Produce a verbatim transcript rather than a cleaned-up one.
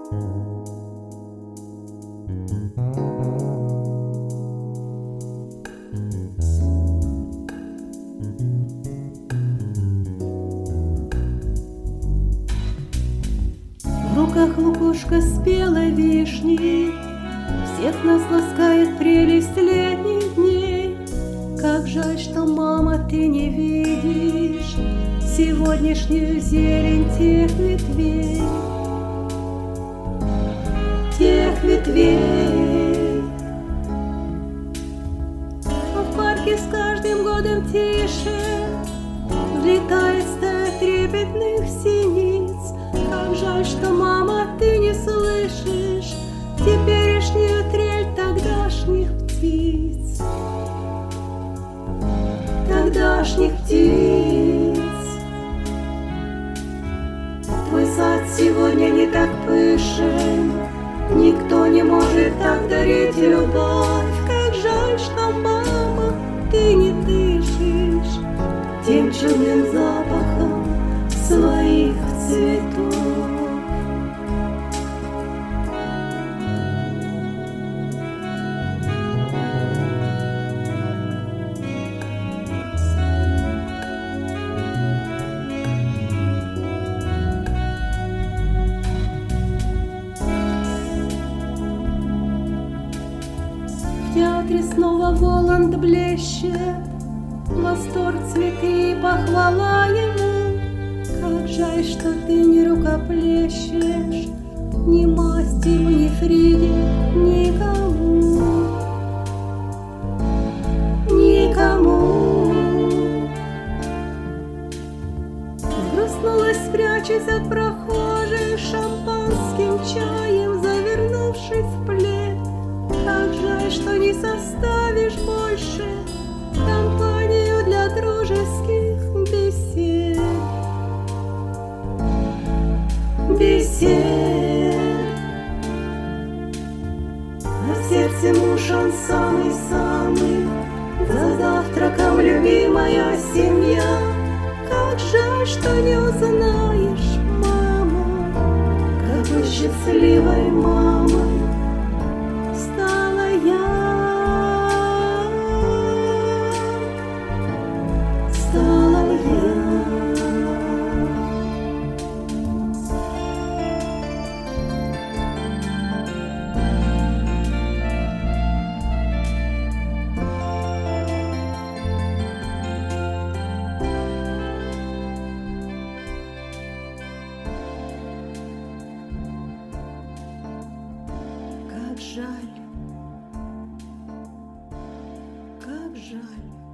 В руках лукошка спелой вишни, всех нас ласкает прелесть летних дней. Как жаль, что, мама, ты не видишь сегодняшнюю зелень тех ветвей, тех ветвей. А в парке с каждым годом тише взлетает стая трепетных синиц. Как жаль, что, мама, ты не слышишь теперешнюю трель тогдашних птиц, тогдашних птиц. Твой сад сегодня не так пышен, никто не может так дарить любовь. Как жаль, что, мама, ты не дышишь тем чудным запахом своих цветов. В театре снова Воланд блещет, восторг, цветы и похвала ему. Как жаль, что ты не рукоплещешь ни мастеру, ни Фриде, никому, никому. Взгрустнулась, прячась от прохожих, шампанским чаем завернувшись в плед. Как жаль, что не составишь больше компанию для дружеских бесед, бесед. А в сердце муж он самый-самый, за завтраком любимая семья. Как жаль, что не узнаешь, мама, какой счастливой мамой стала я, стала я. Как жаль, как жаль.